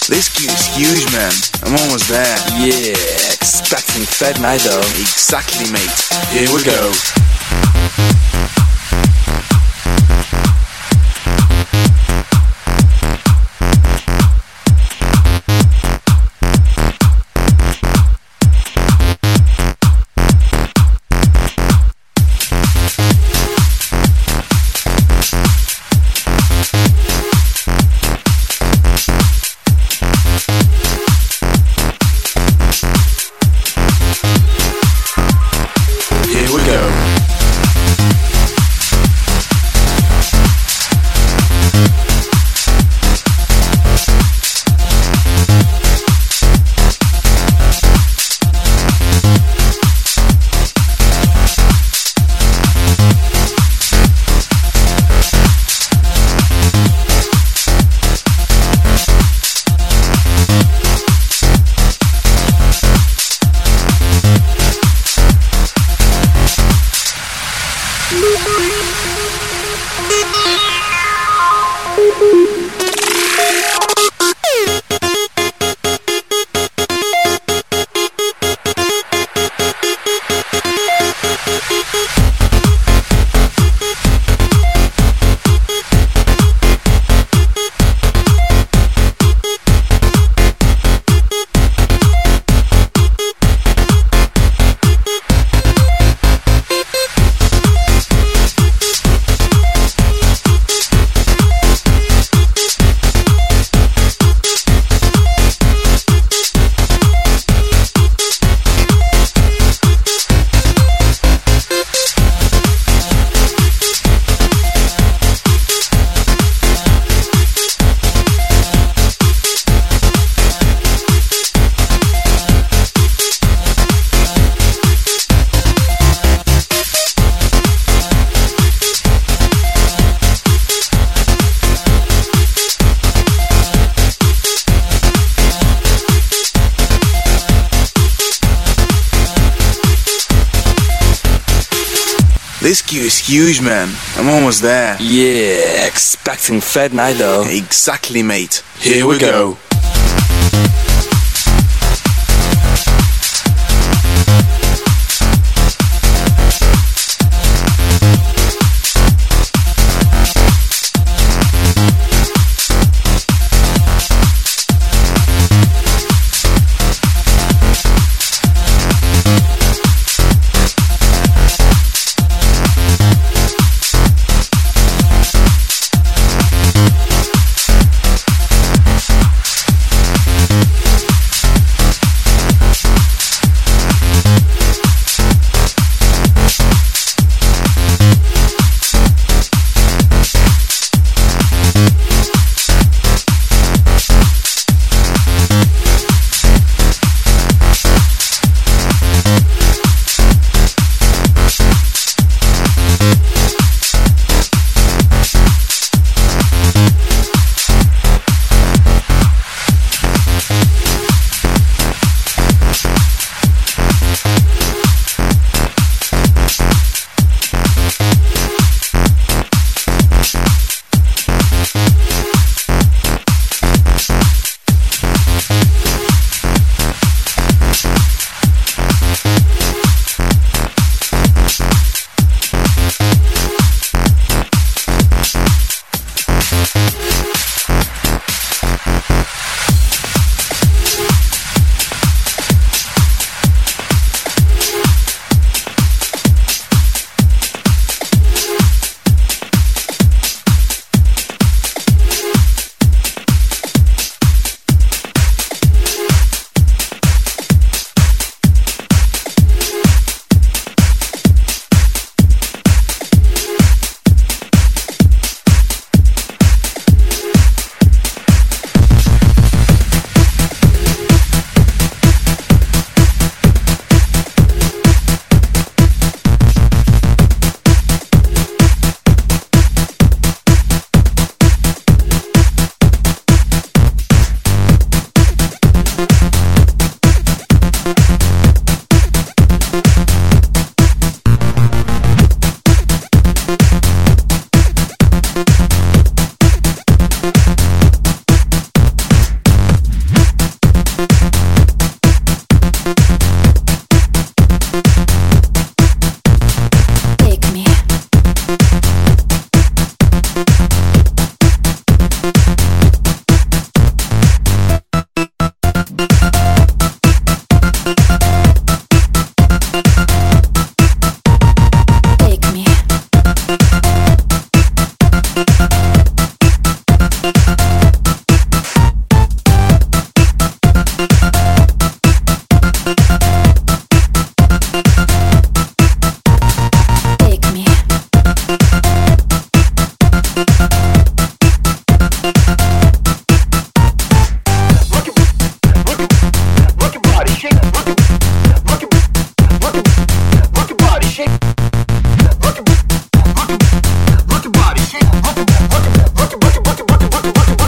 This queue is huge, man. I'm almost there. Yeah, expecting Fed Night though. Exactly, mate. Here we go. This queue is huge, man. I'm almost there. Yeah, expecting Fed Night though. Exactly, mate. Here we go.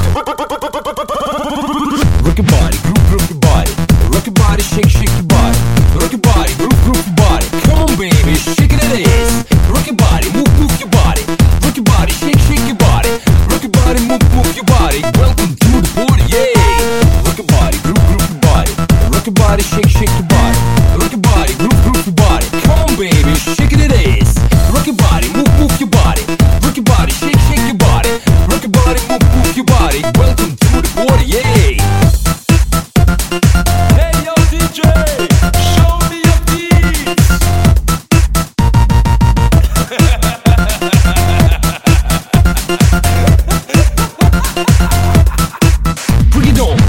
Rock your body, groove your body. Rock your body, shake your body. Rock your body, groove your body. Come on baby, shake it is. Rock your body, move your body. Rock your body, shake your body. Rock your body, move your body. Welcome to the party, yeah. Rock your body, groove your body. Rock your body, shake your body. Rock your body, groove your body. Come on baby, shake it is. Rock your body, move your body. Rock your body, shake your body. Rock your body, move your body. Welcome to the party, yeah. Hey yo DJ, show me your beats. Bring it on.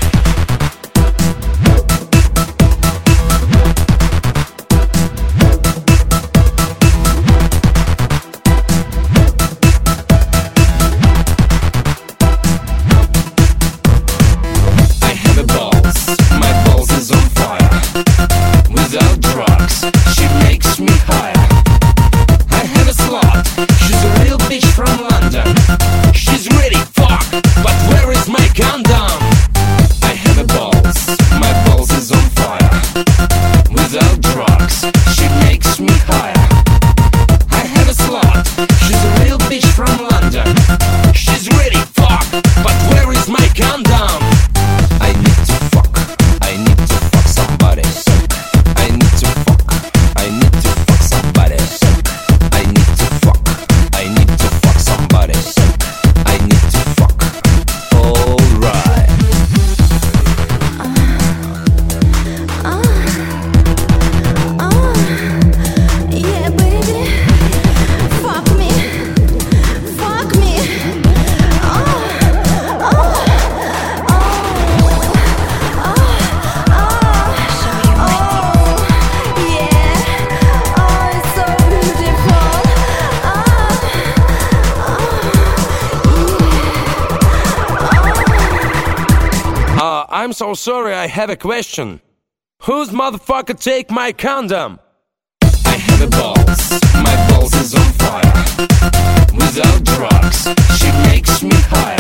I'm so sorry, I have a question. Whose motherfucker take my condom? I have a balls, my balls is on fire. Without drugs, she makes me high.